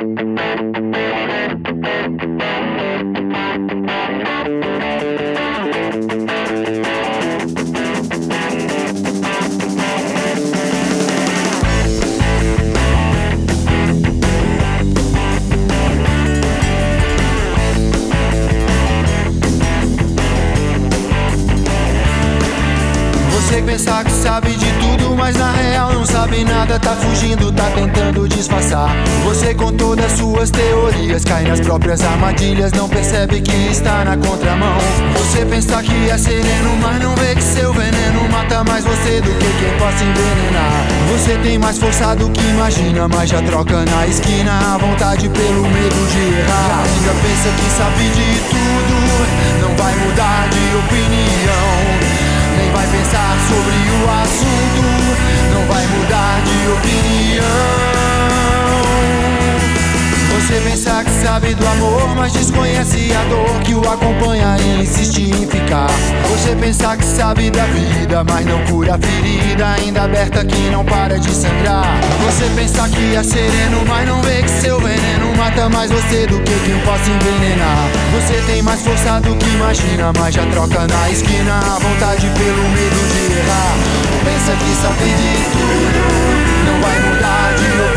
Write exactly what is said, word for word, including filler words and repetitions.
Você pensa que sabe de tudo, mas na real não sabe nada. Tá fugindo, tá tentando disfarçar. Você com todas suas teorias cai nas próprias armadilhas, não percebe que está na contramão. Você pensa que é sereno, mas não vê que seu veneno mata mais você do que quem possa envenenar. Você tem mais força do que imagina, mas já troca na esquina a vontade pelo medo de errar. E ainda pensa que sabe de tudo, não vai mudar de opinião, nem vai pensar sobre o assunto, não vai mudar de opinião. Você pensa que sabe do amor, mas desconhece a dor que o acompanha e insiste em ficar. Você pensa que sabe da vida, mas não cura a ferida ainda aberta que não para de sangrar. Você pensa que é sereno, mas não vê que seu veneno mata mais você do que quem possa envenenar. Você tem mais força do que imagina, mas já troca na esquina a vontade pelo medo de errar. Pensa que sabe de tudo, não vai mudar de opinião,